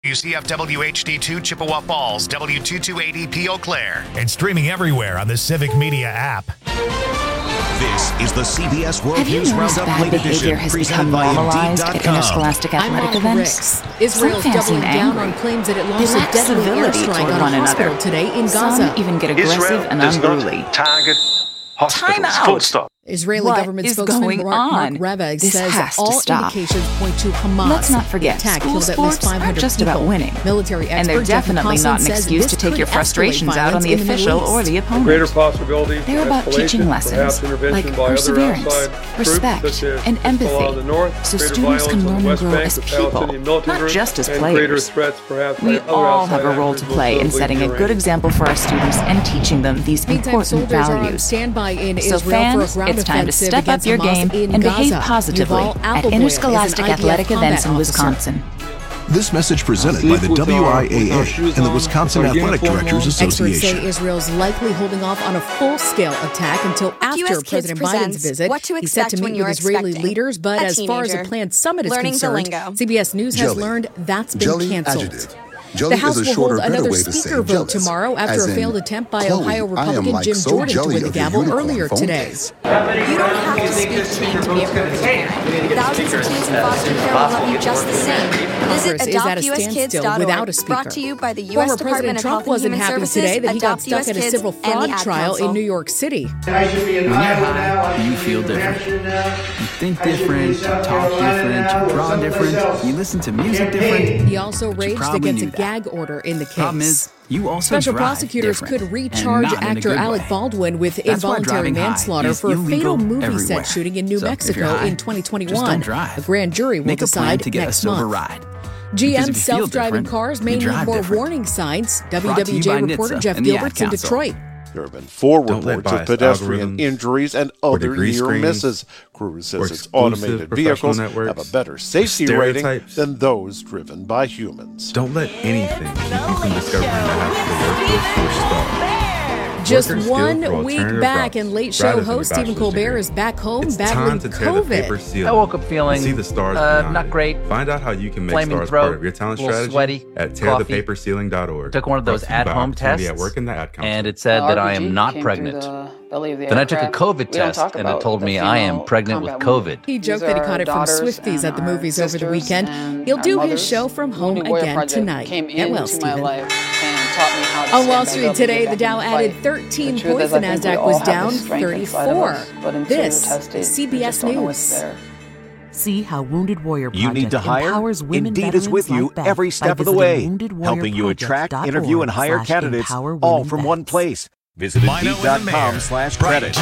UCF-WHD2 Chippewa Falls, W2280P Eau Claire. And streaming everywhere on the Civic Media app. This is the CBS World Have you News noticed Roundup bad Late behavior Edition, has presented become by normalized at Indeed.com. interscholastic athletic events? Israel's Some fans doubling seem down angry. on claims that it They launched a lack deadly civility airstrike toward on one a hospital another. today in Some Gaza. even get aggressive and unruly. Target hospitals. Time out. Full stop. Israeli What government is spokesman going Mark on? Reveg This says has to all stop. indications point to Hamas. Let's not forget, The attack school killed at least sports 500 aren't just people. about winning. Military expert And they're Jeffrey definitely Cosson not an says excuse this to take could your escalate frustrations out on violence the in the official Middle or East. the opponent. Greater possibility for They're about teaching escalation, lessons perhaps intervention like by other perseverance, outside respect, groups, such as and Hezbollah in empathy, the north, so greater students can violence on learn the and West grow Bank as with people, Palestinian militant not groups, just as and greater players. threats perhaps We by other all have outside a role to actors play in most setting a notably good example for our students and teaching them these Meantime, important soldiers are on values. standby in So Israel fans, for a ground it's time to offensive step up against your Hamas game in and behave Gaza. positively Yuval at Appleboy Interscholastic is an Athletic IDF events in combat Wisconsin. This message presented by the WIAA and the Wisconsin Athletic Directors Experts say Association. Israel's likely holding off on a full-scale attack until after US Kids President Biden's presents visit. What to He's set to expect meet when with you're Israeli expecting leaders, but a as far as a teenager. planned summit is Learning the concerned, lingo. CBS News has Jelly. learned that's been Jelly canceled. adjective. Jelly The House is a will shorter, hold better another way to say speaker vote jealous, tomorrow after as a in, failed attempt by Chloe, Ohio I am Republican like Jim so Jordan to jelly win the of your gavel unicorn earlier phone today. case. You don't have to speak teen to be a perfect parent. Thousands of teens in foster care will love you just the same. Visit Congress is at a standstill without a adoptuskids.org. speaker. Brought to you by the U.S. Former Department President of Trump Health and wasn't Human happy Services, today that he got Adopt stuck US at a Kids, civil and the fraud Ad trial Council. in New York City. When you're high, you feel different. You think different, you talk different, you draw different, you listen to music different. He also raged probably against a knew that. gag order in the case. Problem is, you also Special drive prosecutors different, could recharge and not in a actor good Alec way. Baldwin with That's why involuntary driving high manslaughter is for a fatal illegal movie everywhere. set shooting in New So if Mexico you're high, in 2021. just don't drive. A grand jury will Make a plan decide to get a next sober month. ride. Because if GM you feel self-driving different, cars may you need drive more different. warning signs. Brought to you by WWJ reporter NHTSA Jeff and the Ad Gilbert's in Council. Detroit. There have been 4 Don't let reports of biased pedestrian algorithms injuries and or other degree near screens misses. Cruise says or its exclusive automated professional vehicles networks have a better or safety rating stereotypes. than those driven by humans. Don't let anything keep you from discovering the heights of the workforce you're star. Just Workers one skilled for week alternative back, routes and late rather show than a host Stephen bachelor's Colbert degree. is back home It's battling time to tear the paper COVID. ceiling. I woke up feeling See the stars beyond not it. great. Find out how you can make Flaming stars throat, part of your talent a little strategy sweaty, at coffee. tearthepaperceiling.org. Took one of those Brought to you by at-home Opportunity tests, at Work in the Ad Council. and it said that I am not pregnant. Then I took a COVID test, and it told me I am pregnant with COVID. He joked that he caught it from Swifties at the movies over the weekend. He'll do his show from home again tonight. Get well, Stephen. On Wall Street today, the Dow added 13 points, the Nasdaq was down 34. This is CBS News. See how Wounded Warrior Project You need to hire? empowers women Indeed is with you like Beth every by step of the visiting way, helping you attract, interview, and hire candidates all from one place. Visit Indeed.com/credit.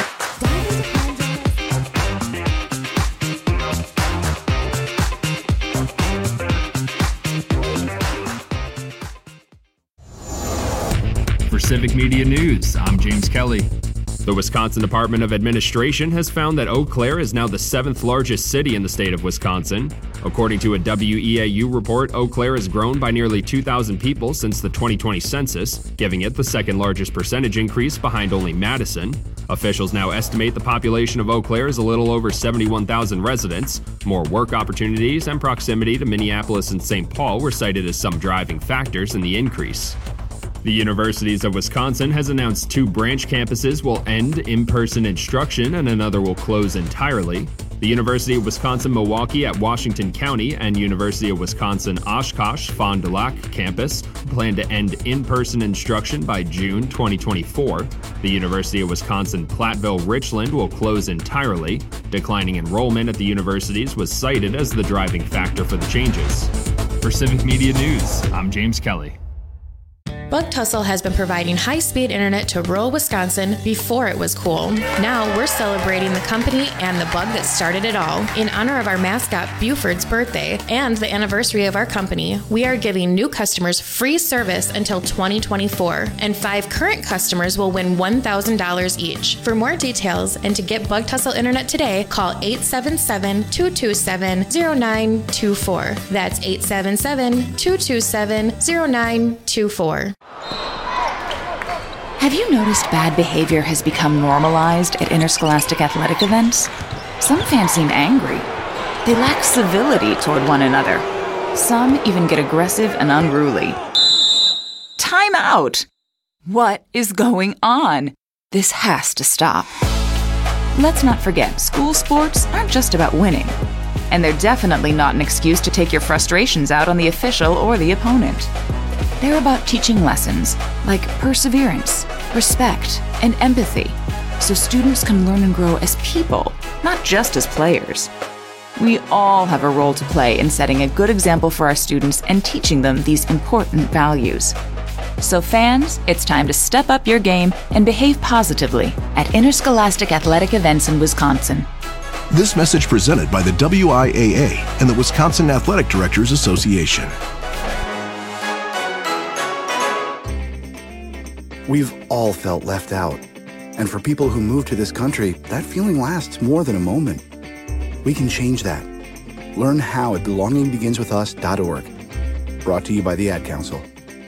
For Civic Media News, I'm James Kelly. The Wisconsin Department of Administration has found that Eau Claire is now the 7th largest city in the state of Wisconsin. According to a WEAU report, Eau Claire has grown by nearly 2,000 people since the 2020 census, giving it the second largest percentage increase behind only Madison. Officials now estimate the population of Eau Claire is a little over 71,000 residents. More work opportunities and proximity to Minneapolis and St. Paul were cited as some driving factors in the increase. The Universities of Wisconsin has announced 2 branch campuses will end in-person instruction and another will close entirely. The University of Wisconsin-Milwaukee at Washington County and University of Wisconsin-Oshkosh-Fond du Lac campus plan to end in-person instruction by June 2024. The University of Wisconsin-Platteville-Richland will close entirely. Declining enrollment at the universities was cited as the driving factor for the changes. For Civic Media News, I'm James Kelly. Bug Tussle has been providing high-speed internet to rural Wisconsin before it was cool. Now we're celebrating the company and the bug that started it all. In honor of our mascot Buford's birthday and the anniversary of our company, we are giving new customers free service until 2024, and 5 current customers will win $1,000 each. For more details and to get Bug Tussle internet today, call 877-227-0924. That's 877-227-0924. Have you noticed bad behavior has become normalized at interscholastic athletic events? Some fans seem angry. They lack civility toward one another. Some even get aggressive and unruly. Time out! What is going on? This has to stop. Let's not forget, school sports aren't just about winning. And they're definitely not an excuse to take your frustrations out on the official or the opponent. They're about teaching lessons like perseverance, respect, and empathy, so students can learn and grow as people, not just as players. We all have a role to play in setting a good example for our students and teaching them these important values. So fans, it's time to step up your game and behave positively at interscholastic athletic events in Wisconsin. This message presented by the WIAA and the Wisconsin Athletic Directors Association. We've all felt left out. And for people who move to this country, that feeling lasts more than a moment. We can change that. Learn how at belongingbeginswithus.org. Brought to you by the Ad Council.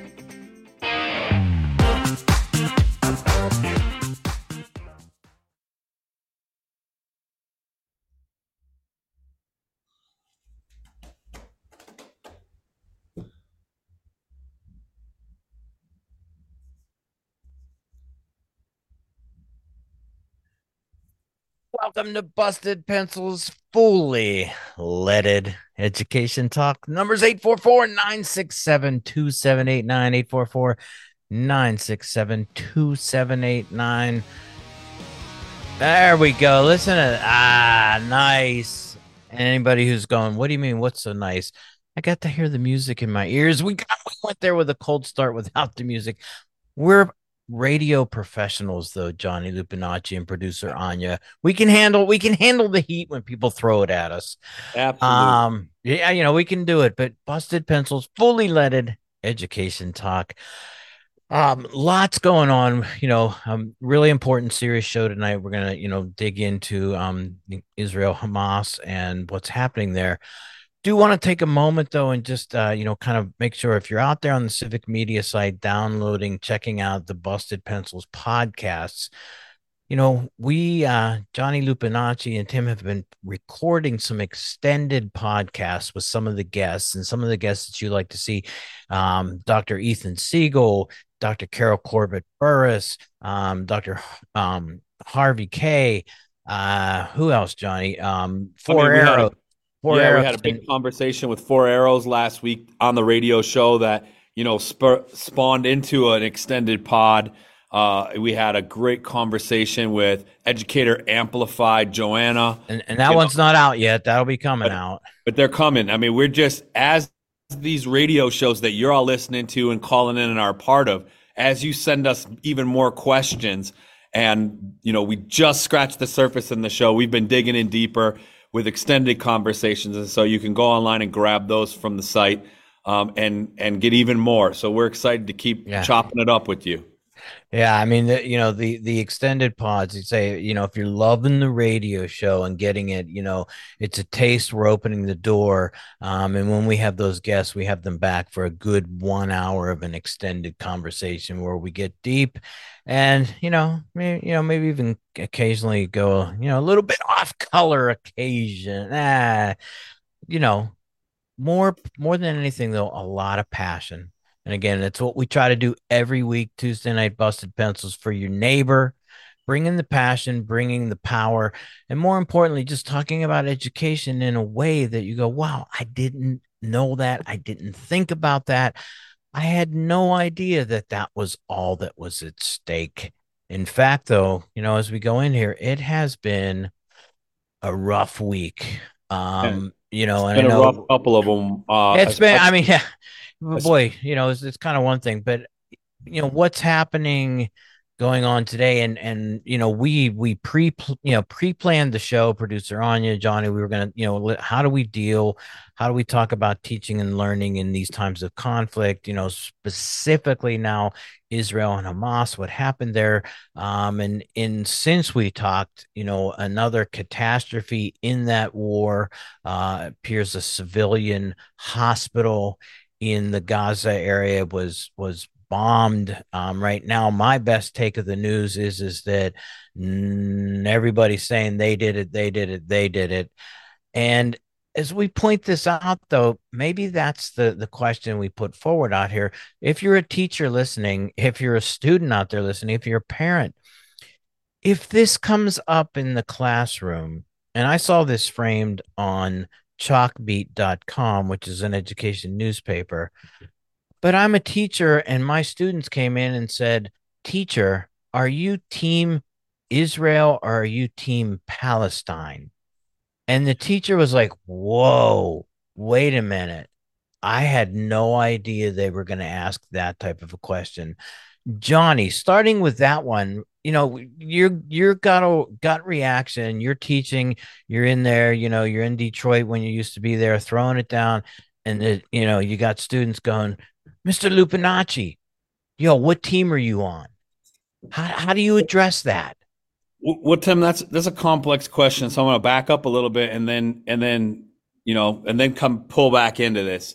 Welcome to Busted Pencils Fully Leaded Education Talk. Numbers 844-967-2789, 844-967-2789. There we go. Listen to that. Nice. And anybody who's going, what do you mean, what's so nice? I got to hear the music in my ears. We went there with a cold start without the music. We're radio professionals, though, Johnny Lupinacci and producer Anya. We can handle the heat when people throw it at us. Absolutely. Yeah, we can do it. But Busted Pencils, Fully Leaded Education Talk. Lots going on. Really important, serious show tonight. We're gonna, dig into Israel, Hamas, and what's happening there. Do want to take a moment, though, and just, kind of make sure if you're out there on the Civic Media site, downloading, checking out the Busted Pencils podcasts, we, Johnny Lupinacci and Tim have been recording some extended podcasts with some of the guests and some of the guests that you like to see. Dr. Ethan Siegel, Dr. Carol Corbett Burris, Dr. Harvey K. Who else, Johnny? Four Arrows. We had a big conversation with Four Arrows last week on the radio show that, spawned into an extended pod. We had a great conversation with Educator Amplified Joanna. And that one's not out yet. That'll be coming out. But they're coming. I mean, we're just, as these radio shows that you're all listening to and calling in and are part of, as you send us even more questions, and, we just scratched the surface in the show. We've been digging in deeper with extended conversations, and so you can go online and grab those from the site, and get even more. So we're excited to keep chopping it up with you. Yeah, I mean, the extended pods, you say, if you're loving the radio show and getting it, it's a taste. We're opening the door. And when we have those guests, we have them back for a good 1 hour of an extended conversation where we get deep and, maybe even occasionally go, a little bit off color occasion. More than anything, though, a lot of passion. And again, that's what we try to do every week, Tuesday night, Busted Pencils for your neighbor, bringing the passion, bringing the power, and more importantly, just talking about education in a way that you go, wow, I didn't know that. I didn't think about that. I had no idea that was all that was at stake. In fact, though, as we go in here, it has been a rough week. And a rough couple of them. It's been, boy, it's kind of one thing, but what's happening going on today, and we pre-planned the show. Producer Anya, Johnny, we were gonna, how do we talk about teaching and learning in these times of conflict? Specifically now Israel and Hamas, what happened there, and since we talked, another catastrophe in that war appears. A civilian hospital in the Gaza area was bombed. Right now, my best take of the news is that everybody's saying they did it. And as we point this out, though, maybe that's the question we put forward out here. If you're a teacher listening, if you're a student out there listening, if you're a parent, if this comes up in the classroom, and I saw this framed on chalkbeat.com, which is an education newspaper, but I'm a teacher and my students came in and said, "Teacher, are you team Israel or are you team Palestine?" And the teacher was like, "Whoa, wait a minute. I had no idea they were going to ask that type of a question." Johnny, starting with that one, you're got a gut reaction. You're teaching, you're in there, you're in Detroit when you used to be there, throwing it down. And, you got students going, "Mr. Lupinacci, what team are you on?" How do you address that? Well, Tim, that's a complex question. So I'm going to back up a little bit and then come pull back into this.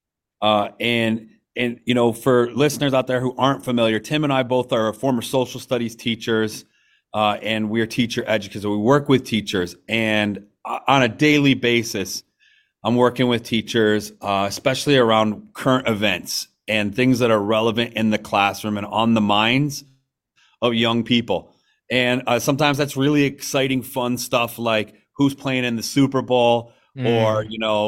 And for listeners out there who aren't familiar, Tim and I both are former social studies teachers, and we're teacher educators. We work with teachers, and on a daily basis, I'm working with teachers, especially around current events and things that are relevant in the classroom and on the minds of young people. And sometimes that's really exciting, fun stuff like who's playing in the Super Bowl, or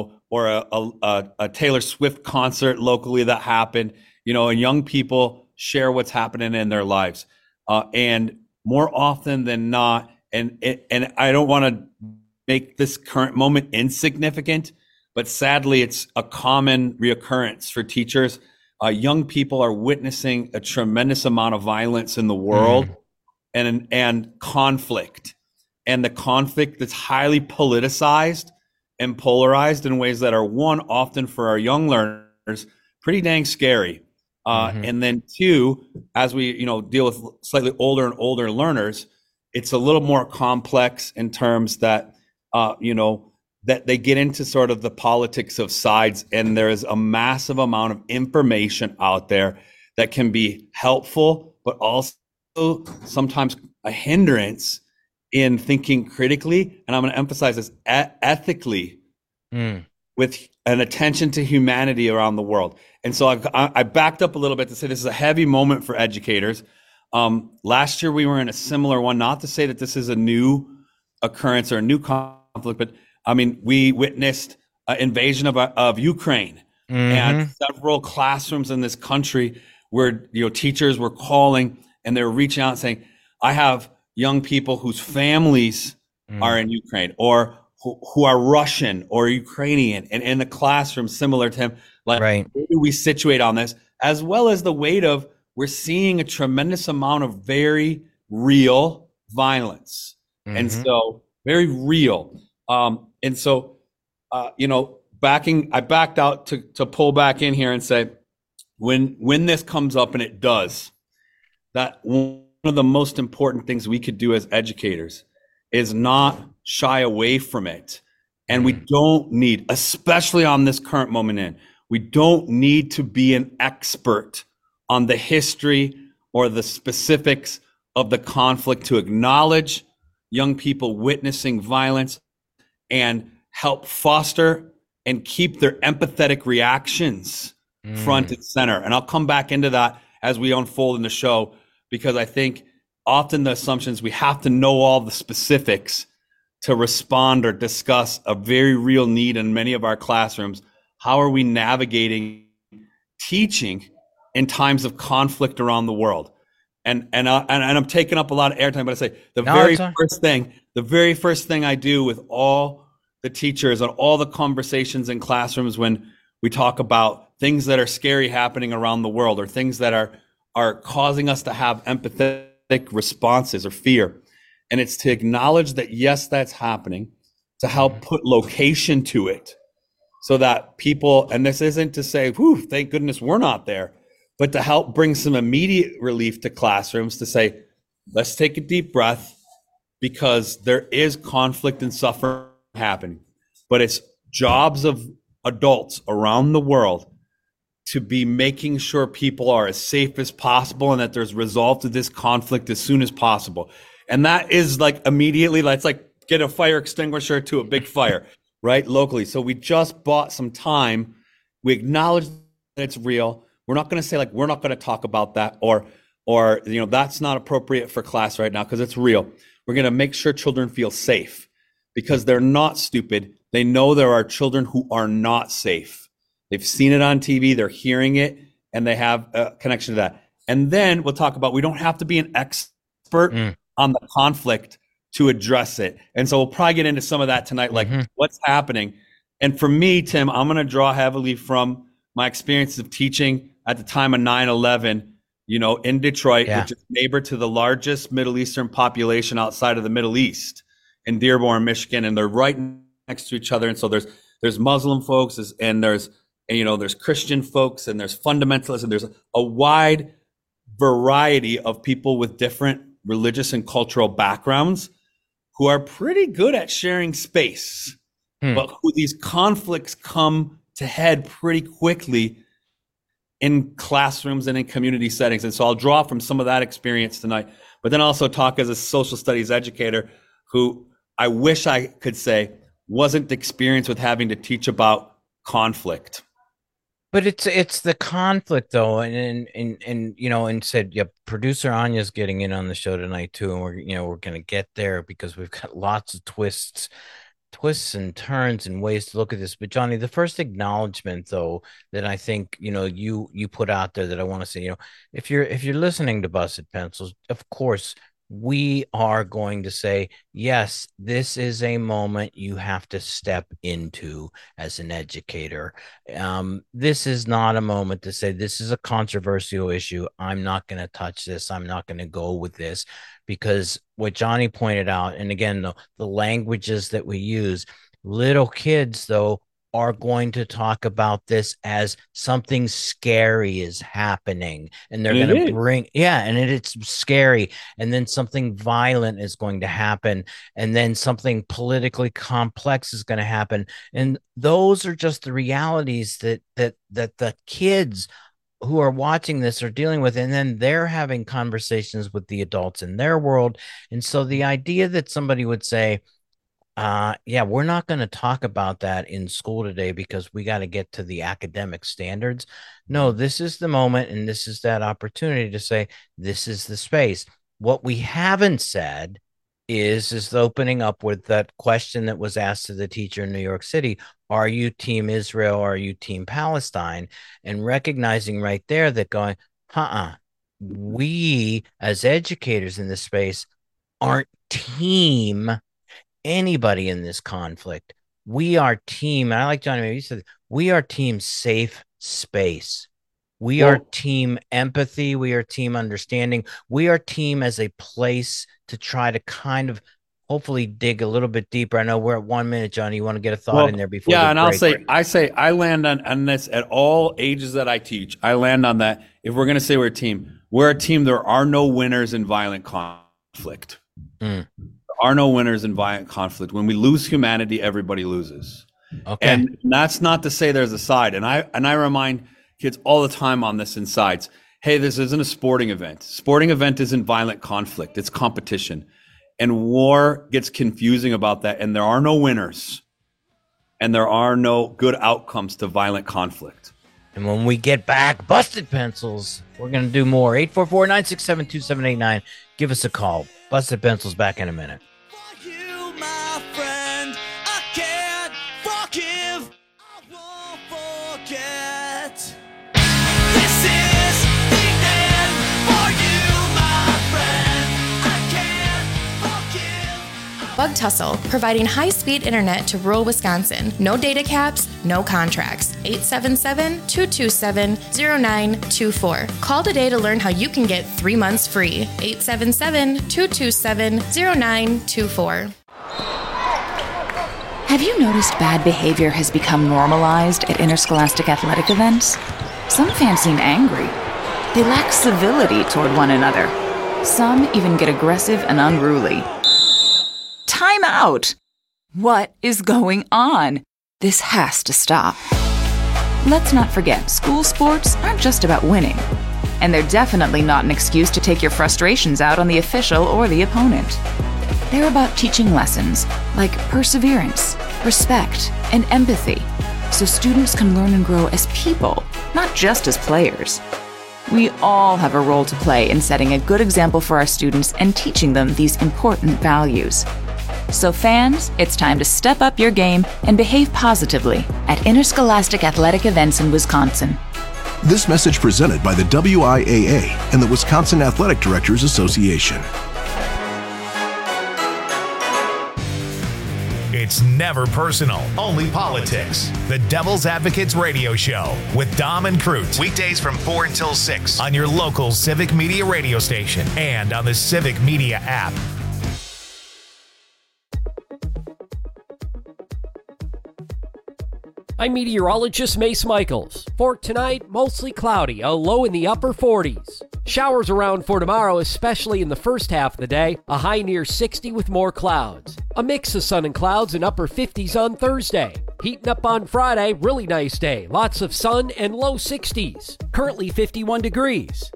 a Taylor Swift concert locally that happened, and young people share what's happening in their lives. And more often than not, and I don't want to make this current moment insignificant, but sadly, it's a common reoccurrence for teachers. Young people are witnessing a tremendous amount of violence in the world and conflict. And the conflict that's highly politicized and polarized in ways that are, one, often for our young learners, pretty dang scary. And then two, as we deal with slightly older and older learners, it's a little more complex in terms that that they get into sort of the politics of sides, and there is a massive amount of information out there that can be helpful, but also sometimes a hindrance in thinking critically, and I'm going to emphasize this, ethically, with an attention to humanity around the world. And so I backed up a little bit to say this is a heavy moment for educators. Last year we were in a similar one, not to say that this is a new occurrence or a new conflict, but I mean, we witnessed an invasion of Ukraine, and several classrooms in this country where teachers were calling and they were reaching out and saying, "I have young people whose families are in Ukraine, or who are Russian or Ukrainian," and in the classroom, similar to him, like, where do we situate on this? As well as the weight of, we're seeing a tremendous amount of very real violence. And so very real. And so, I backed out to pull back in here and say, when this comes up, and it does, that one of the most important things we could do as educators is not shy away from it. And we don't need, especially on this current moment we don't need to be an expert on the history or the specifics of the conflict to acknowledge young people witnessing violence and help foster and keep their empathetic reactions front and center. And I'll come back into that as we unfold in the show, because I think often the assumptions, we have to know all the specifics to respond or discuss a very real need in many of our classrooms. How are we navigating teaching in times of conflict around the world? And I'm taking up a lot of airtime, but I say the very first thing I do with all the teachers and all the conversations in classrooms when we talk about things that are scary happening around the world, or things that are causing us to have empathetic responses or fear. And it's to acknowledge that, yes, that's happening, to help put location to it so that people, and this isn't to say, whew, thank goodness we're not there, but to help bring some immediate relief to classrooms, to say, let's take a deep breath, because there is conflict and suffering happening. But it's jobs of adults around the world to be making sure people are as safe as possible, and that there's resolve to this conflict as soon as possible. And that is like immediately, let's like get a fire extinguisher to a big fire. right? Locally. So we just bought some time. We acknowledge that it's real. We're not going to say like, we're not going to talk about that or, that's not appropriate for class right now because it's real. We're going to make sure children feel safe because they're not stupid. They know there are children who are not safe. They've seen it on TV. They're hearing it and they have a connection to that. And then we'll talk about, we don't have to be an expert on the conflict to address it. And so we'll probably get into some of that tonight, like what's happening. And for me, Tim, I'm going to draw heavily from my experience of teaching at the time of 9/11, in Detroit, which is neighbor to the largest Middle Eastern population outside of the Middle East in Dearborn, Michigan. And they're right next to each other. And so there's Muslim folks and there's Christian folks and there's fundamentalists and there's a wide variety of people with different religious and cultural backgrounds who are pretty good at sharing space, but who these conflicts come to head pretty quickly in classrooms and in community settings. And so I'll draw from some of that experience tonight, but then also talk as a social studies educator who I wish I could say wasn't experienced with having to teach about conflict. But it's the conflict though, and said, producer Anya's getting in on the show tonight too, and we're going to get there because we've got lots of twists and turns and ways to look at this. But Johnny, the first acknowledgement though that I think you put out there that I want to say, if you're listening to Busted Pencils, of course we are going to say, yes, this is a moment you have to step into as an educator. This is not a moment to say, this is a controversial issue. I'm not going to touch this. I'm not going to go with this, because what Johnny pointed out, and again, the languages that we use, little kids, though, are going to talk about this as something scary is happening, and they're going to bring, and it's scary, and then something violent is going to happen, and then something politically complex is going to happen, and those are just the realities that the kids who are watching this are dealing with, and then they're having conversations with the adults in their world. And so the idea that somebody would say, we're not going to talk about that in school today because we got to get to the academic standards. No, this is the moment, and this is that opportunity to say, this is the space. What we haven't said is the opening up with that question that was asked to the teacher in New York City. Are you team Israel? Or are you team Palestine? And recognizing right there that going, we as educators in this space aren't team anybody in this conflict. We are team, and I like Johnny, you said, we are team safe space. We are team empathy. We are team understanding. We are team as a place to try to kind of hopefully dig a little bit deeper. I know we're at 1 minute, Johnny. You want to get a thought in there before? Yeah, and I land on this at all ages that I teach. I land on that. If we're going to say we're a team, there are no winners in violent conflict. There are no winners in violent conflict. When we lose humanity, everybody loses. Okay. And that's not to say there's a side. And I remind kids all the time on this in sides. Hey, this isn't a sporting event. Sporting event isn't violent conflict. It's competition. And war gets confusing about that. And there are no winners. And there are no good outcomes to violent conflict. And when we get back, Busted Pencils, we're going to do more. 844-967-2789. Give us a call. Busted Pencils back in a minute. Bug Tussle, providing high-speed internet to rural Wisconsin. No data caps, no contracts. 877-227-0924. Call today to learn how you can get 3 months free. 877-227-0924. Have you noticed bad behavior has become normalized at interscholastic athletic events? Some fans seem angry. They lack civility toward one another. Some even get aggressive and unruly. Time out! What is going on? This has to stop. Let's not forget, school sports aren't just about winning. And they're definitely not an excuse to take your frustrations out on the official or the opponent. They're about teaching lessons like perseverance, respect, and empathy, so students can learn and grow as people, not just as players. We all have a role to play in setting a good example for our students and teaching them these important values. So fans, it's time to step up your game and behave positively at interscholastic athletic events in Wisconsin. This message presented by the WIAA and the Wisconsin Athletic Directors Association. It's never personal, only politics. The Devil's Advocates Radio Show with Dom and Crute. Weekdays from 4 until 6 on your local Civic Media radio station and on the Civic Media app. I'm meteorologist Mace Michaels. For tonight, mostly cloudy, a low in the upper 40s. Showers around for tomorrow, especially in the first half of the day, a high near 60 with more clouds. A mix of sun and clouds in upper 50s on Thursday. Heating up on Friday, really nice day. Lots of sun and low 60s. Currently 51 degrees.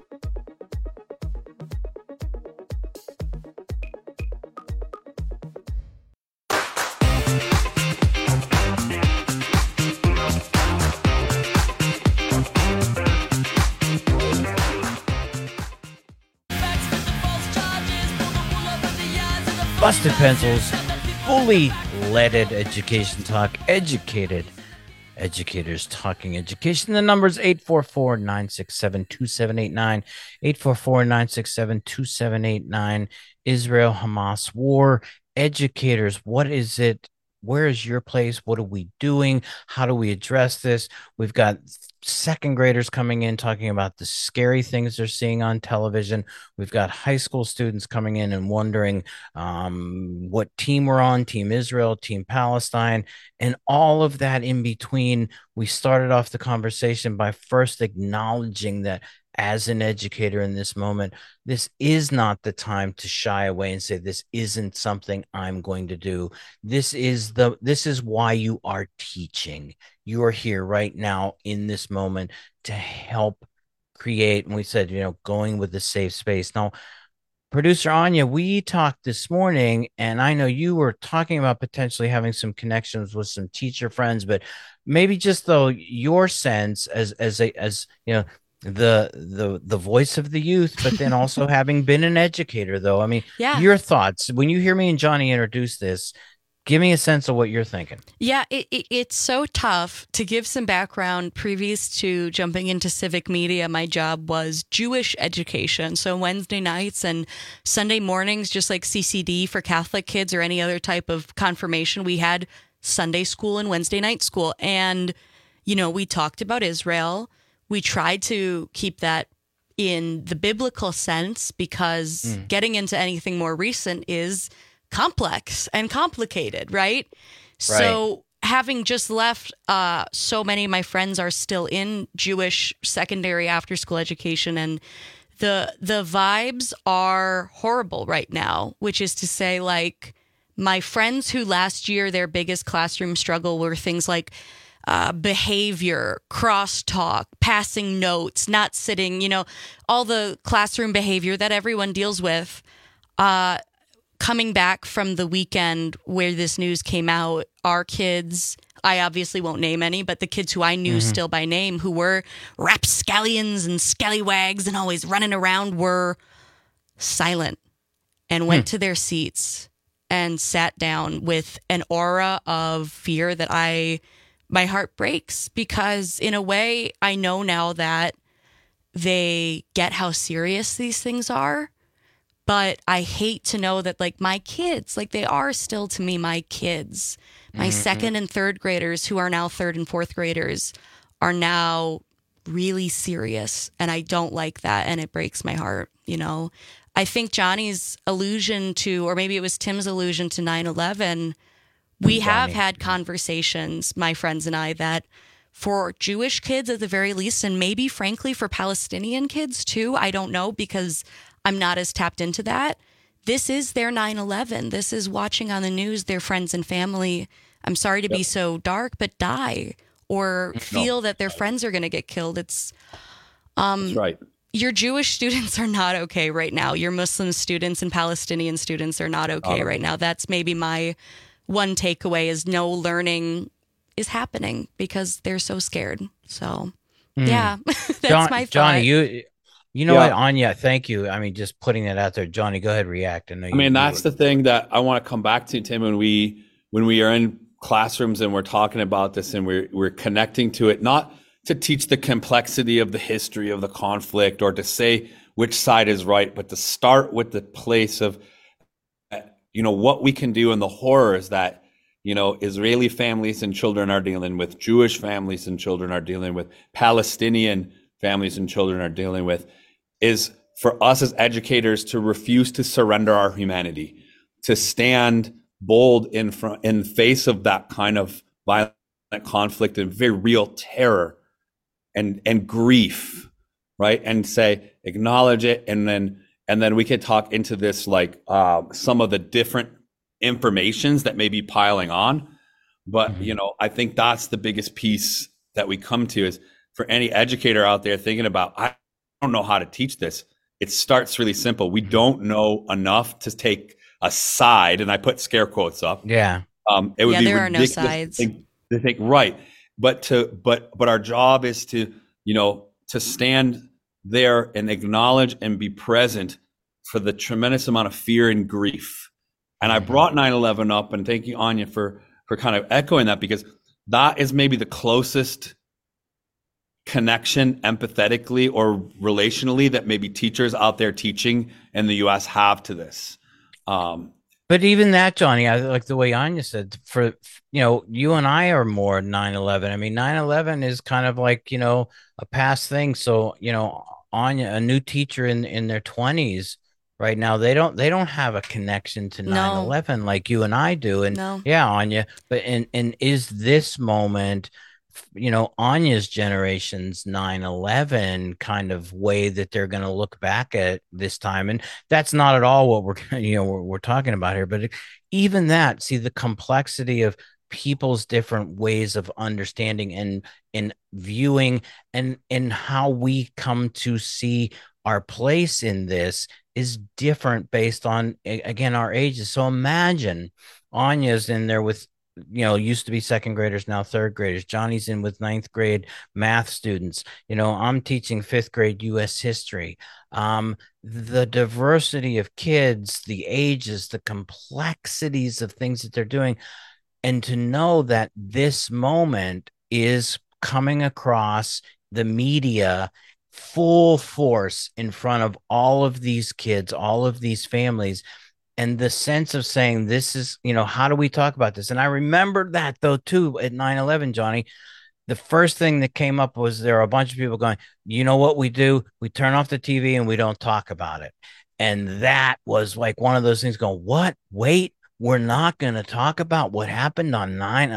Busted Pencils, fully leaded education talk, educated educators talking education. The number's 844-967-2789, 844-967-2789. Israel-Hamas war. Educators, what is it? Where is your place? What are we doing? How do we address this? We've got second graders coming in talking about the scary things they're seeing on television. We've got high school students coming in and wondering what team we're on, Team Israel, Team Palestine, and all of that in between. We started off the conversation by first acknowledging that as an educator in this moment, this is not the time to shy away and say, this isn't something I'm going to do. This is why you are teaching. You are here right now in this moment to help create. And we said, going with the safe space. Now, Producer Anya, we talked this morning, and I know you were talking about potentially having some connections with some teacher friends, but maybe just your sense as the voice of the youth, but then also having been an educator, though. I mean, your thoughts when you hear me and Johnny introduce this. Give me a sense of what you're thinking. Yeah, it's so tough. To give some background, previous to jumping into civic media, my job was Jewish education. So Wednesday nights and Sunday mornings, just like CCD for Catholic kids or any other type of confirmation, we had Sunday school and Wednesday night school. And, we talked about Israel. We tried to keep that in the biblical sense because getting into anything more recent is complex and complicated, right? So having just left, so many of my friends are still in Jewish secondary after school education, and the vibes are horrible right now, which is to say, like, my friends who last year their biggest classroom struggle were things like behavior, crosstalk, passing notes, not sitting, all the classroom behavior that everyone deals with. Coming back from the weekend where this news came out, our kids, I obviously won't name any, but the kids who I knew still by name, who were rapscallions and scallywags and always running around, were silent and went to their seats and sat down with an aura of fear that my heart breaks, because in a way I know now that they get how serious these things are. But I hate to know that, like, my kids, like, they are still to me my kids. My second and third graders, who are now third and fourth graders, are now really serious. And I don't like that. And it breaks my heart, I think Johnny's allusion to, or maybe it was Tim's allusion to 9/11, we have had conversations, my friends and I, that for Jewish kids at the very least, and maybe frankly for Palestinian kids too, I don't know, because I'm not as tapped into that. This is their 9/11. This is watching on the news their friends and family, I'm sorry to be so dark, but die or feel that their friends are going to get killed. It's That's right. your Jewish students are not okay right now. Your Muslim students and Palestinian students are not okay right now. That's maybe my one takeaway is no learning is happening because they're so scared. So, yeah, that's my thought. Johnny, you know what, Anya, thank you. I mean, just putting that out there. Johnny, go ahead, react. That's the thing that I want to come back to, Tim, when we are in classrooms and we're talking about this and we're connecting to it, not to teach the complexity of the history of the conflict or to say which side is right, but to start with the place of, what we can do and the horrors that, Israeli families and children are dealing with, Jewish families and children are dealing with, Palestinian families and children are dealing with, is for us as educators to refuse to surrender our humanity, to stand bold in face of that kind of violent conflict and very real terror and grief, right? And say, acknowledge it, and then we could talk into this, like some of the different informations that may be piling on. But, I think that's the biggest piece that we come to is for any educator out there thinking about, I don't know how to teach this. It starts really simple. We don't know enough to take a side, and I put scare quotes up. Yeah. It would be there are no ridiculous sides. to think right. But our job is to, to stand there and acknowledge and be present for the tremendous amount of fear and grief. And I brought 9/11 up, and thank you, Anya, for kind of echoing that, because that is maybe the closest connection empathetically or relationally that maybe teachers out there teaching in the U.S. have to this. But even that, Johnny, I like the way Anya said, for, you and I are more 9/11. I mean, 9/11 is kind of like, a past thing. So, Anya, a new teacher in their 20s right now, they don't have a connection to 9/11 like you and I do. And yeah, Anya, but and is this moment, Anya's generation's 9/11 kind of way that they're going to look back at this time? And that's not at all what we're talking about here. But even that, see the complexity of people's different ways of understanding and viewing and how we come to see our place in this is different based on, again, our ages. So imagine Anya's in there with, used to be second graders, now third graders. Johnny's in with ninth grade math students. I'm teaching fifth grade U.S. history. The diversity of kids, the ages, the complexities of things that they're doing. And to know that this moment is coming across the media full force in front of all of these kids, all of these families, and the sense of saying, this is, how do we talk about this? And I remember that, though, too, at 9/11, Johnny. The first thing that came up was there are a bunch of people going, you know what we do? We turn off the TV and we don't talk about it. And that was like one of those things going, what? Wait, we're not going to talk about what happened on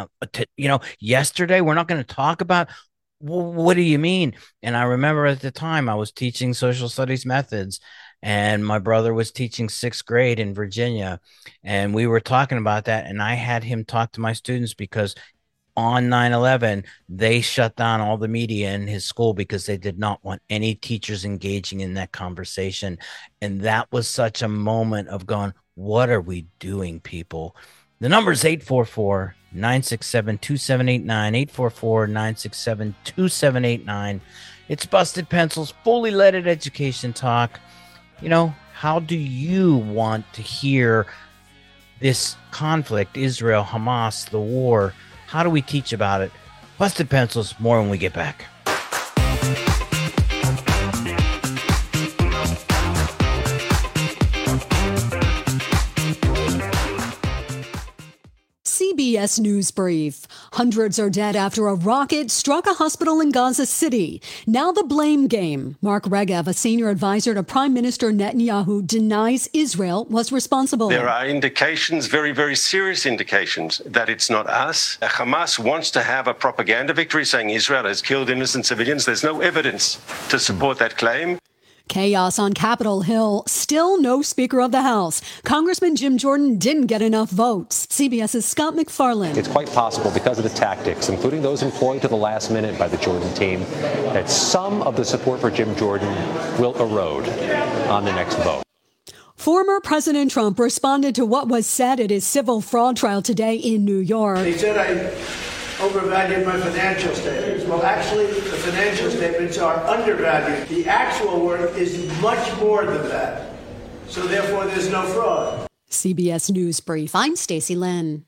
yesterday? We're not going to talk about, what do you mean? And I remember at the time I was teaching social studies methods, and my brother was teaching sixth grade in Virginia, and we were talking about that. And I had him talk to my students because on 9/11, they shut down all the media in his school because they did not want any teachers engaging in that conversation. And that was such a moment of going, what are we doing, people? The number is 844-967-2789, 844-967-2789. It's Busted Pencils, fully leaded education talk. How do you want to hear this conflict, Israel, Hamas, the war? How do we teach about it? Busted Pencils, more when we get back. CBS News Brief. Hundreds are dead after a rocket struck a hospital in Gaza City. Now the blame game. Mark Regev, a senior advisor to Prime Minister Netanyahu, denies Israel was responsible. There are indications, very, very serious indications, that it's not us. Hamas wants to have a propaganda victory saying Israel has killed innocent civilians. There's no evidence to support that claim. Chaos on Capitol Hill. Still no Speaker of the House. Congressman Jim Jordan didn't get enough votes. CBS's Scott McFarland. It's quite possible because of the tactics, including those employed to the last minute by the Jordan team, that some of the support for Jim Jordan will erode on the next vote. Former President Trump responded to what was said at his civil fraud trial today in New York. He said I overvalued my financial statements. Well, actually, the financial statements are undervalued. The actual work is much more than that. So therefore, there's no fraud. CBS News Brief. I'm Stacey Lynn.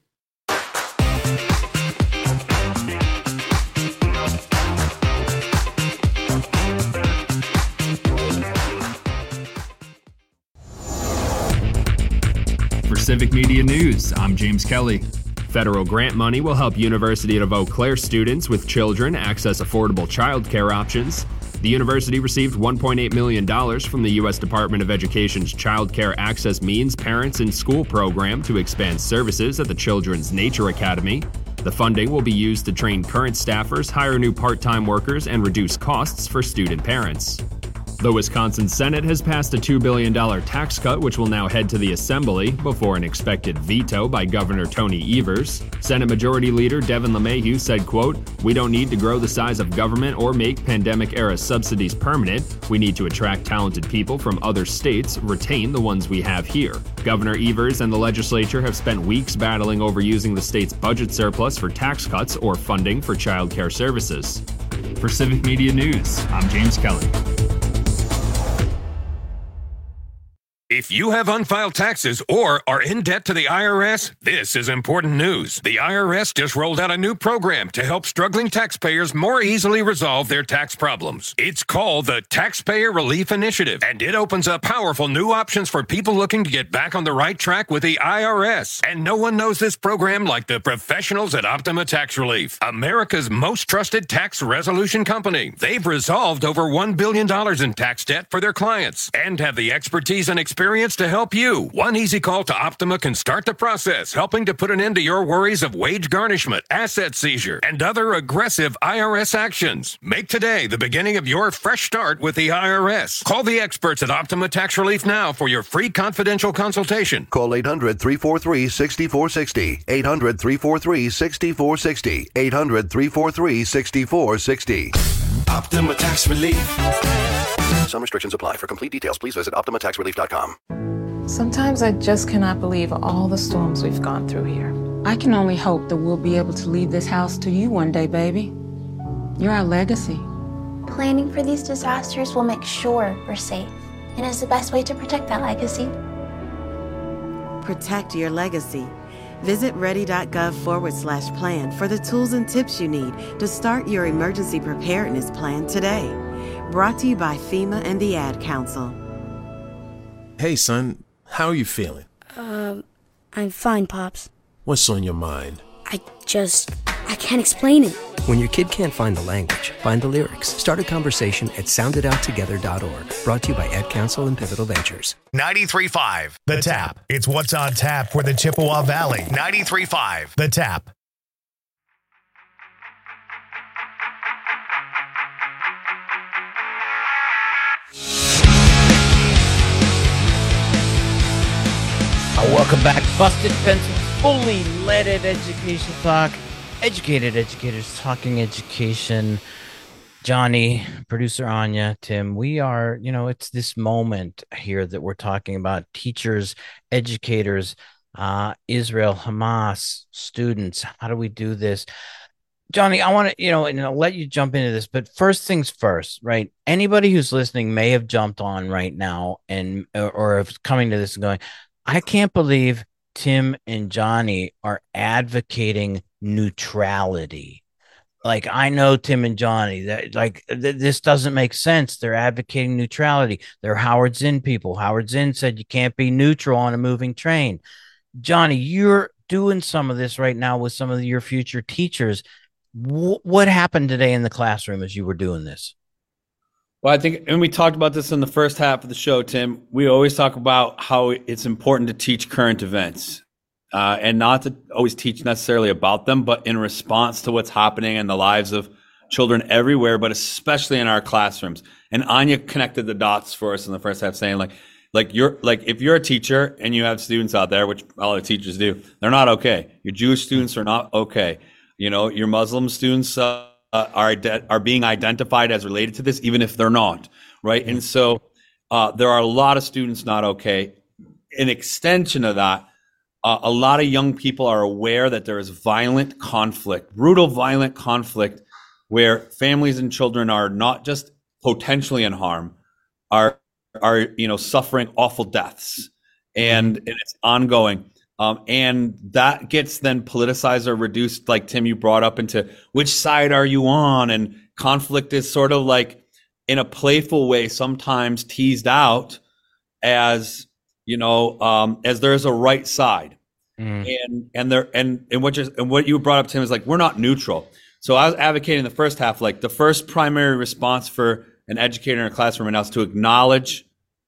For Civic Media News, I'm James Kelly. Federal grant money will help University of Eau Claire students with children access affordable childcare options. The university received $1.8 million from the U.S. Department of Education's Child Care Access Means Parents in School program to expand services at the Children's Nature Academy. The funding will be used to train current staffers, hire new part-time workers, and reduce costs for student parents. The Wisconsin Senate has passed a $2 billion tax cut, which will now head to the Assembly before an expected veto by Governor Tony Evers. Senate Majority Leader Devin LeMahieu said, quote, "We don't need to grow the size of government or make pandemic-era subsidies permanent. We need to attract talented people from other states, retain the ones we have here." Governor Evers and the legislature have spent weeks battling over using the state's budget surplus for tax cuts or funding for child care services. For Civic Media News, I'm James Kelly. If you have unfiled taxes or are in debt to the IRS, this is important news. The IRS just rolled out a new program to help struggling taxpayers more easily resolve their tax problems. It's called the Taxpayer Relief Initiative, and it opens up powerful new options for people looking to get back on the right track with the IRS. And no one knows this program like the professionals at Optima Tax Relief, America's most trusted tax resolution company. They've resolved over $1 billion in tax debt for their clients and have the expertise and experience to help you. One easy call to Optima can start the process, helping to put an end to your worries of wage garnishment, asset seizure, and other aggressive IRS actions. Make today the beginning of your fresh start with the IRS. Call the experts at Optima Tax Relief now for your free confidential consultation. Call 800-343-6460. 800-343-6460. 800-343-6460. Optima Tax Relief. Some restrictions apply. For complete details, please visit OptimaTaxRelief.com. Sometimes I just cannot believe all the storms we've gone through here. I can only hope that we'll be able to leave this house to you one day, baby. You're our legacy. Planning for these disasters will make sure we're safe, and is the best way to protect that legacy. Protect your legacy. Visit ready.gov/plan for the tools and tips you need to start your emergency preparedness plan today. Brought to you by FEMA and the Ad Council. Hey, son, how are you feeling? I'm fine, Pops. What's on your mind? I can't explain it. When your kid can't find the language, find the lyrics. Start a conversation at sounditouttogether.org. Brought to you by Ad Council and Pivotal Ventures. 93.5 The Tap. It's what's on tap for the Chippewa Valley. 93.5 The Tap. Welcome back. Busted Pencils, fully leaded education talk. Educated educators talking education. Johnny, producer Anya, Tim, we are, it's this moment here that we're talking about teachers, educators, Israel, Hamas, students. How do we do this? Johnny, I want to, and I'll let you jump into this, but first things first, right? Anybody who's listening may have jumped on right now and or is coming to this and going, I can't believe Tim and Johnny are advocating neutrality. Like, I know Tim and Johnny, that this doesn't make sense. They're advocating neutrality. They're Howard Zinn people. Howard Zinn said you can't be neutral on a moving train. Johnny, you're doing some of this right now with some of your future teachers. What happened today in the classroom as you were doing this? Well, I think, and we talked about this in the first half of the show, Tim, we always talk about how it's important to teach current events and not to always teach necessarily about them, but in response to what's happening in the lives of children everywhere, but especially in our classrooms. And Anya connected the dots for us in the first half, saying if you're a teacher and you have students out there, which all the teachers do, they're not okay. Your Jewish students are not okay. Your Muslim students are being identified as related to this, even if they're not, right? And so there are a lot of students not okay. An extension of that, a lot of young people are aware that there is violent conflict, brutal violent conflict, where families and children are not just potentially in harm, are suffering awful deaths, and it's ongoing. And that gets then politicized or reduced, like Tim, you brought up, into which side are you on? And conflict is sort of like, in a playful way, sometimes teased out as, as there's a right side. And what you brought up, Tim, is like, we're not neutral. So I was advocating in the first half, like the first primary response for an educator in a classroom right now is to acknowledge,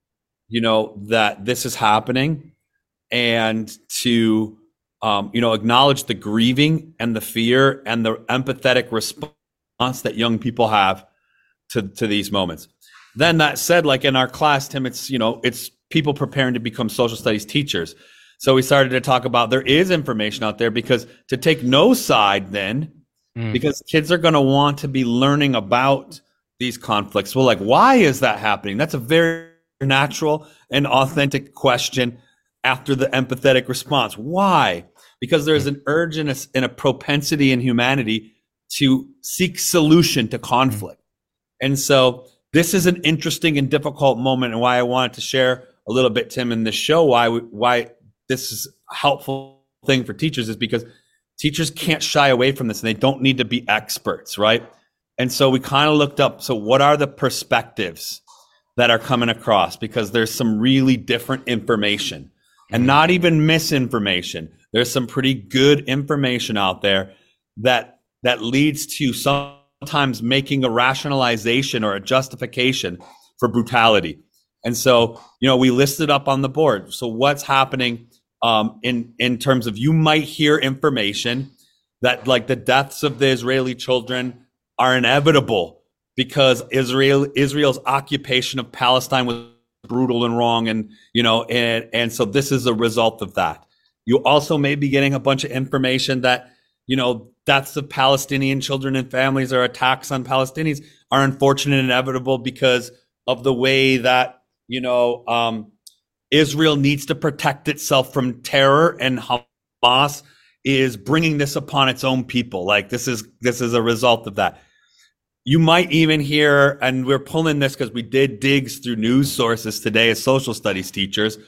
that this is happening, and to, acknowledge the grieving and the fear and the empathetic response that young people have to these moments. Then that said, like in our class, Tim, it's people preparing to become social studies teachers. So we started to talk about there is information out there, because to take no side then, because kids are going to want to be learning about these conflicts. Well, like, why is that happening? That's a very natural and authentic question after the empathetic response. Why? Because there's an urge and a propensity in humanity to seek solution to conflict. And so this is an interesting and difficult moment, and why I wanted to share a little bit, Tim, in this show, why this is a helpful thing for teachers, is because teachers can't shy away from this, and they don't need to be experts, right? And so we kind of looked up, so what are the perspectives that are coming across? Because there's some really different information, and not even misinformation. There's some pretty good information out there that leads to sometimes making a rationalization or a justification for brutality. And so, we listed up on the board. So what's happening in terms of, you might hear information that, like, the deaths of the Israeli children are inevitable because Israel's occupation of Palestine was brutal and wrong, and so this is a result of that. You also may be getting a bunch of information that, deaths of Palestinian children and families, or attacks on Palestinians, are unfortunate and inevitable because of the way that, Israel needs to protect itself from terror, and Hamas is bringing this upon its own people. Like, this is a result of that. You might even hear, and we're pulling this because we did digs through news sources today as social studies teachers,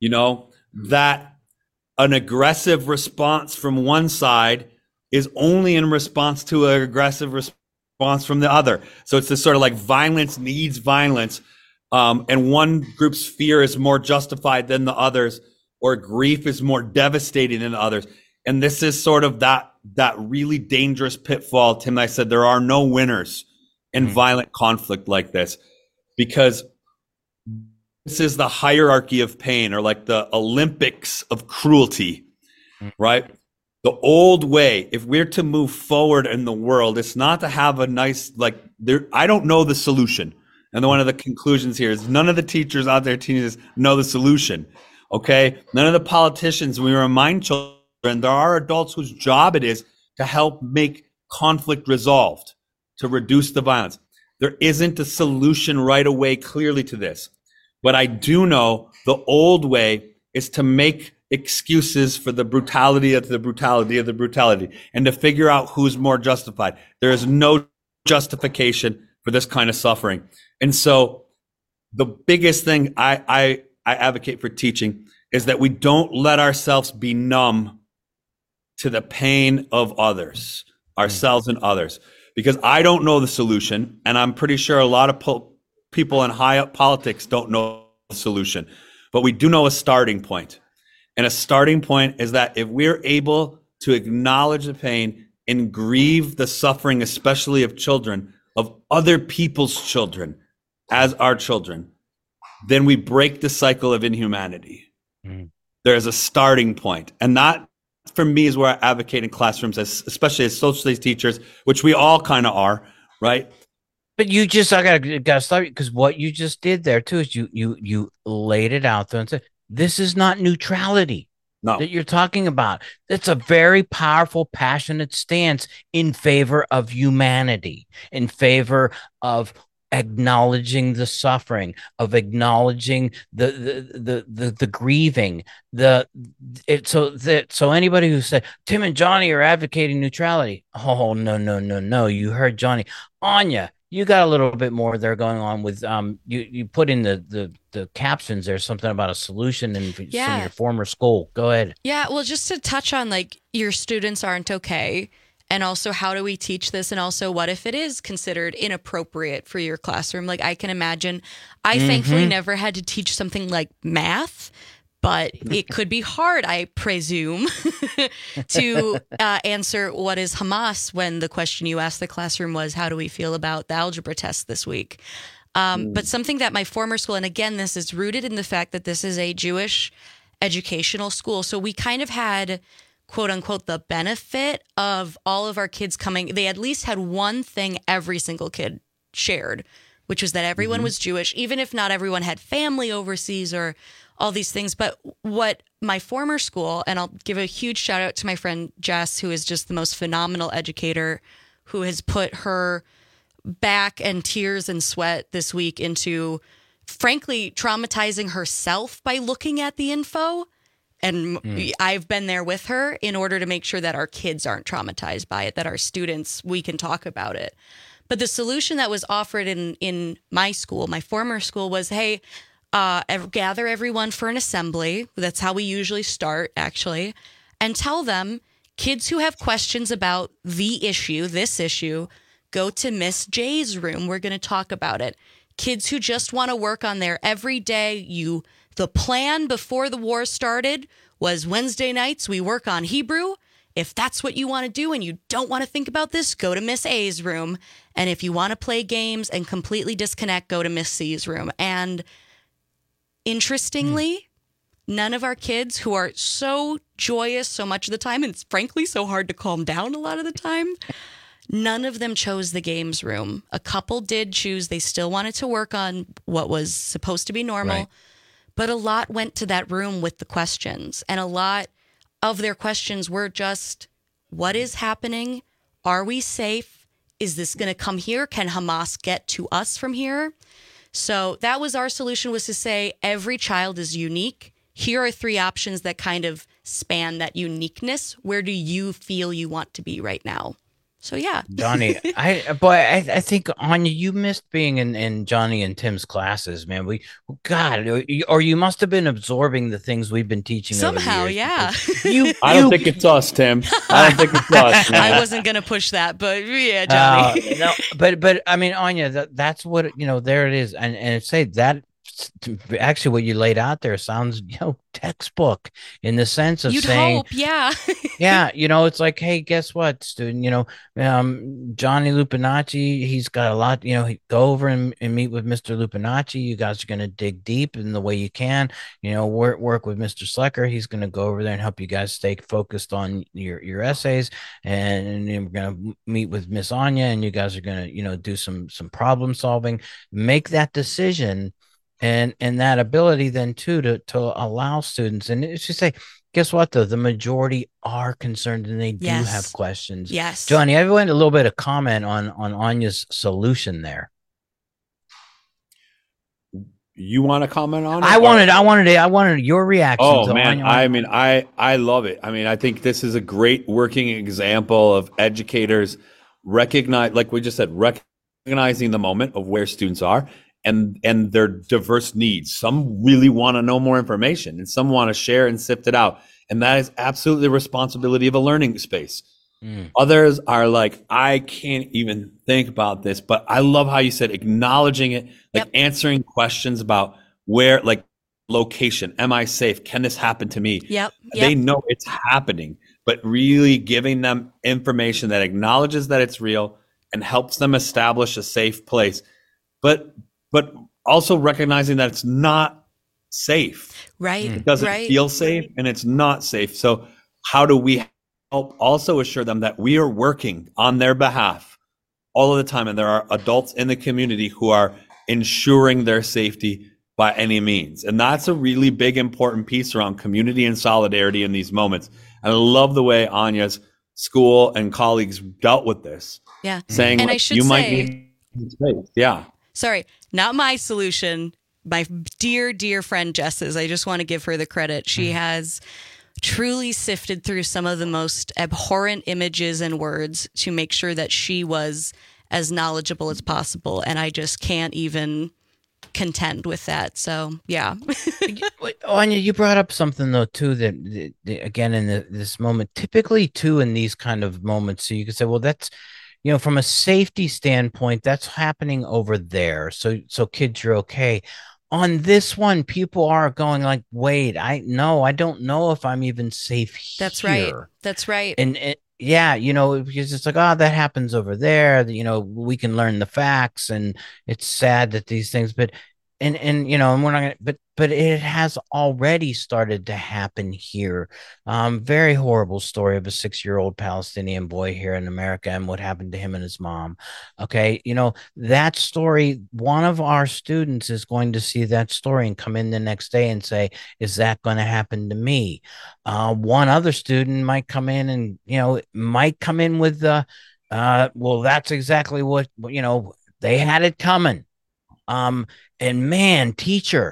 that an aggressive response from one side is only in response to an aggressive response from the other. So it's this sort of like violence needs violence. And one group's fear is more justified than the others, or grief is more devastating than the others. And this is sort of that really dangerous pitfall. Tim, I said there are no winners in violent conflict like this, because this is the hierarchy of pain, or like the Olympics of cruelty, right? The old way, if we're to move forward in the world, it's not to have a nice, I don't know the solution. And one of the conclusions here is none of the teachers out there teaching this know the solution, okay? None of the politicians. We remind children there are adults whose job it is to help make conflict resolved, to reduce the violence. There isn't a solution right away clearly to this. But I do know the old way is to make excuses for the brutality of the brutality of the brutality, and to figure out who's more justified. There is no justification for this kind of suffering. And so the biggest thing I advocate for teaching is that we don't let ourselves be numb to the pain of others, ourselves and others, because I don't know the solution. And I'm pretty sure a lot of people in high up politics don't know the solution, but we do know a starting point. And a starting point is that if we're able to acknowledge the pain and grieve the suffering, especially of children, of other people's children, as our children, then we break the cycle of inhumanity. There's a starting point. And that, for me, is where I advocate in classrooms, especially as social studies teachers, which we all kind of are, right? But you just, I gotta stop you, because what you just did there too is you laid it out there and said, this is not neutrality that you're talking about. It's a very powerful, passionate stance in favor of humanity, in favor of acknowledging the suffering, of acknowledging the grieving, so anybody who said Tim and Johnny are advocating neutrality, oh no, you heard Johnny. Anya, you got a little bit more there going on with you put in the captions there, something about a solution in some of your former school. Go ahead. Yeah, well, just to touch on like your students aren't okay, and also how do we teach this, and also what if it is considered inappropriate for your classroom? Like I can imagine, I thankfully never had to teach something like math, but it could be hard, I presume, to answer what is Hamas when the question you asked the classroom was, how do we feel about the algebra test this week? But something that my former school, and again, this is rooted in the fact that this is a Jewish educational school, so we kind of had, quote unquote, the benefit of all of our kids coming. They at least had one thing every single kid shared, which was that everyone was Jewish, even if not everyone had family overseas or all these things. But what my former school, and I'll give a huge shout out to my friend Jess, who is just the most phenomenal educator, who has put her back and tears and sweat this week into, frankly, traumatizing herself by looking at the info. And I've been there with her in order to make sure that our kids aren't traumatized by it, that our students, we can talk about it. But the solution that was offered in my school, my former school, was, hey, gather everyone for an assembly. That's how we usually start, actually. And tell them, kids who have questions about the issue, this issue, go to Miss J's room. We're going to talk about it. Kids who just want to work on their everyday, the plan before the war started was Wednesday nights, we work on Hebrew. If that's what you want to do and you don't want to think about this, go to Miss A's room. And if you want to play games and completely disconnect, go to Miss C's room. And interestingly, none of our kids, who are so joyous so much of the time, and it's frankly so hard to calm down a lot of the time, none of them chose the games room. A couple did choose. They still wanted to work on what was supposed to be normal. Right. But a lot went to that room with the questions. And a lot of their questions were just, what is happening? Are we safe? Is this going to come here? Can Hamas get to us from here? So that was our solution, was to say every child is unique. Here are 3 options that kind of span that uniqueness. Where do you feel you want to be right now? So yeah, Johnny, I think, Anya, you missed being in Johnny and Tim's classes, man. Or you must have been absorbing the things we've been teaching somehow. Yeah, I don't think it's us, Tim. I don't think it's us. Man. I wasn't gonna push that, but yeah, Johnny. No, but I mean, Anya, that's what there it is, and say that. Actually, what you laid out there sounds, textbook in the sense of saying, hope, yeah. Yeah, it's like, hey, guess what, student? Johnny Lupinacci, he's got a lot. Go over and meet with Mr. Lupinacci. You guys are going to dig deep in the way you can. Work with Mr. Slecker. He's going to go over there and help you guys stay focused on your essays. And we're going to meet with Miss Anya, and you guys are going to, do some problem solving. Make that decision. And that ability then too to allow students, and it's just say, guess what though, the majority are concerned and they do have questions. Yes, Johnny, I want a little bit of comment on Anya's solution there. You want to comment on it? I wanted your reaction. Oh man, I love it. I mean, I think this is a great working example of educators like we just said, recognizing the moment of where students are. And their diverse needs. Some really want to know more information, and some want to share and sift it out. And that is absolutely the responsibility of a learning space. Others are like, I can't even think about this, but I love how you said acknowledging it, like answering questions about where, like location, am I safe? Can this happen to me? They know it's happening, but really giving them information that acknowledges that it's real and helps them establish a safe place. But also recognizing that it's not safe. Right. It doesn't feel safe, and it's not safe. So how do we help also assure them that we are working on their behalf all of the time. And there are adults in the community who are ensuring their safety by any means. And that's a really big, important piece around community and solidarity in these moments. And I love the way Anya's school and colleagues dealt with this. Yeah. Saying, and like, I should you say, might need space. Yeah. Sorry, not my solution. My dear, dear friend Jess's. I just want to give her the credit. She has truly sifted through some of the most abhorrent images and words to make sure that she was as knowledgeable as possible. And I just can't even contend with that. So, yeah. Anya, you brought up something, though, too, that again, in this moment, typically, too, in these kind of moments, so you could say, well, that's, you know, from a safety standpoint, that's happening over there. So kids, you're okay. On this one, people are going like, wait, I don't know if I'm even safe here. That's right. That's right. And yeah, you know, because it's like, oh, that happens over there. You know, we can learn the facts, and it's sad that these things, but and you know, and we're not gonna, but it has already started to happen here. Very horrible story of a 6-year-old Palestinian boy here in America and what happened to him and his mom. Okay, you know, that story, one of our students is going to see that story and come in the next day and say, is that going to happen to me? One other student might come in and, you know, might come in with well, that's exactly what, you know, they had it coming. And man, teacher,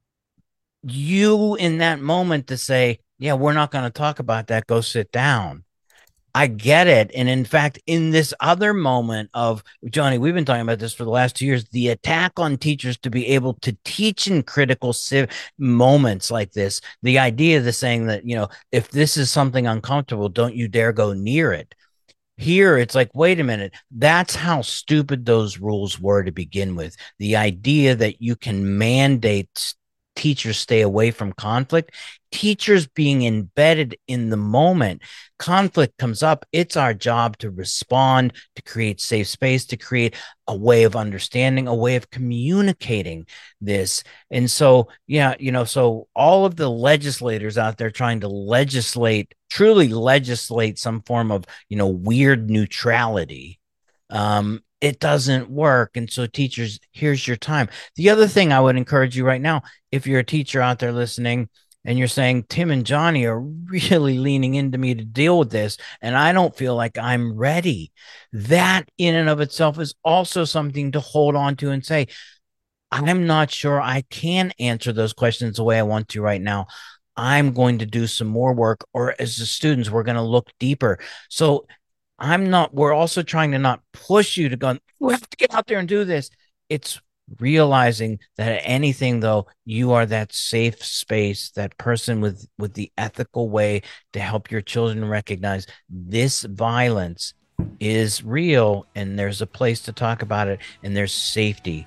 you in that moment to say, yeah, we're not going to talk about that. Go sit down. I get it. And in fact, in this other moment of, Johnny, we've been talking about this for the last 2 years, the attack on teachers to be able to teach in critical moments like this, the idea of the saying that, you know, if this is something uncomfortable, don't you dare go near it. Here, it's like, wait a minute, that's how stupid those rules were to begin with. The idea that you can mandate teachers stay away from conflict, teachers being embedded in the moment. Conflict comes up. It's our job to respond, to create safe space, to create a way of understanding, a way of communicating this. And so, yeah, you know, so all of the legislators out there trying to truly legislate some form of, you know, weird neutrality, it doesn't work. And so teachers, here's your time. The other thing I would encourage you right now, if you're a teacher out there listening and you're saying, Tim and Johnny are really leaning into me to deal with this, and I don't feel like I'm ready, that in and of itself is also something to hold on to and say, I'm not sure I can answer those questions the way I want to right now. I'm going to do some more work, or as the students, we're going to look deeper. So we're also trying to not push you to go, we have to get out there and do this. It's realizing that anything, though, you are that safe space, that person with the ethical way to help your children recognize this violence is real, and there's a place to talk about it, and there's safety.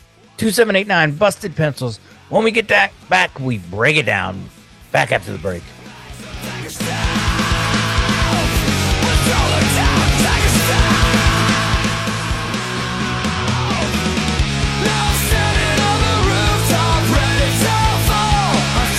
844-967-2789, Busted Pencils. When we get back, we break it down. Back after the break.